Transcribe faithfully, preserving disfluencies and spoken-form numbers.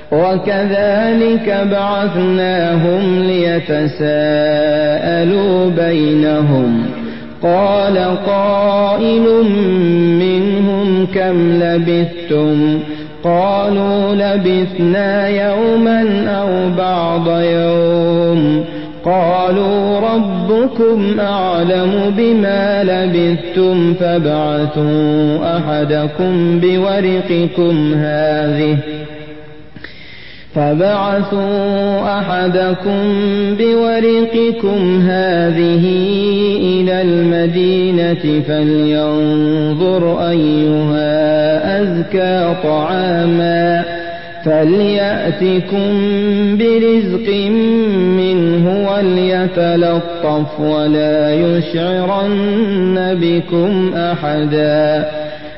وكذلك بعثناهم ليتساءلوا بينهم قال قائل منهم كم لبثتم قالوا لبثنا يوما أو بعض يوم قالوا ربكم أعلم بما لبثتم فابعثوا أحدكم بورقكم هذه فبعثوا أحدكم بورقكم هذه إلى المدينة فلينظر أيها أزكى طعاما فليأتكم برزق منه وليتلطف ولا يشعرن بكم أحدا